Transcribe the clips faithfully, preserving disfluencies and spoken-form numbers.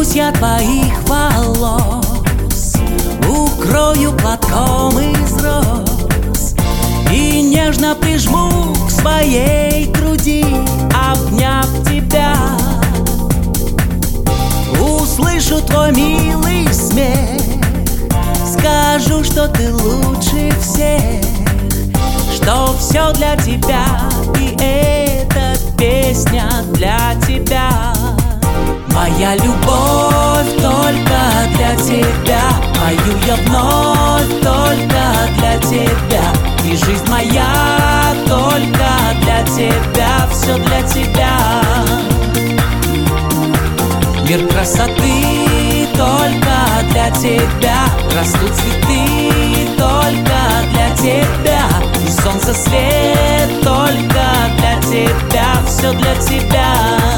Коснусь я твоих волос, укрою платком из роз и нежно прижму к своей груди, обняв тебя. Услышу твой милый смех, скажу, что ты лучше всех, что все для тебя, и эта песня для тебя. Моя любовь только для тебя, пою я вновь только для тебя, и жизнь моя только для тебя, все для тебя. Мир красоты только для тебя, растут цветы только для тебя, и солнце свет только для тебя, все для тебя.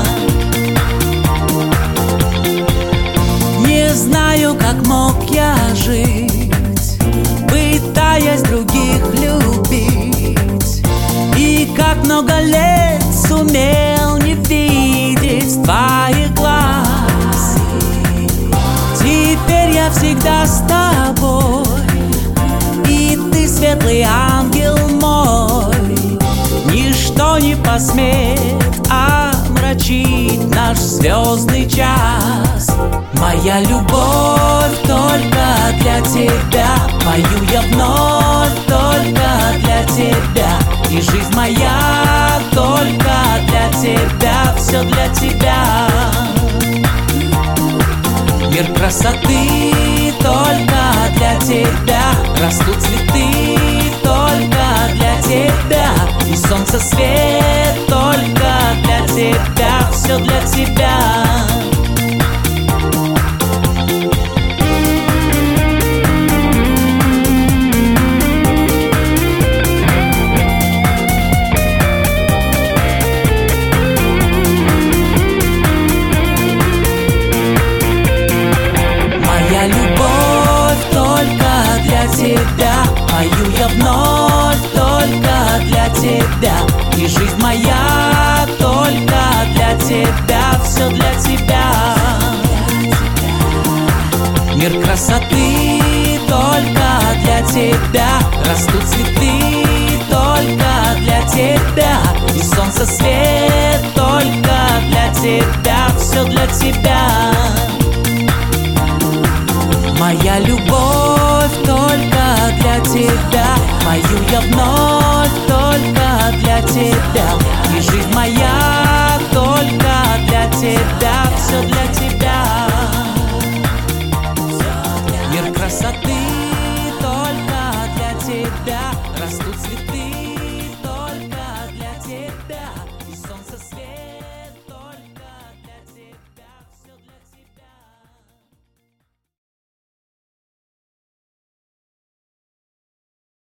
Не знаю, как мог я жить, пытаясь других любить, и как много лет сумел не видеть твоих глаз. Теперь я всегда с тобой, и ты светлый ангел мой. Ничто не посмеет омрачить наш звездный час. Моя любовь только для тебя, пою я вновь только для тебя, и жизнь моя только для тебя, все для тебя. Мир красоты только для тебя, растут цветы только для тебя, и солнце свет только для тебя, все для тебя. Моя любовь только для тебя, пою я вновь только для тебя, и жизнь моя только для тебя, все для тебя. Мир красоты только для тебя, растут цветы только для тебя, и солнце свет только для тебя, все для тебя. Моя любовь только для тебя, пою я вновь только для тебя, и жизнь моя только для тебя, все для тебя. Мир красоты только для тебя, растут цветы.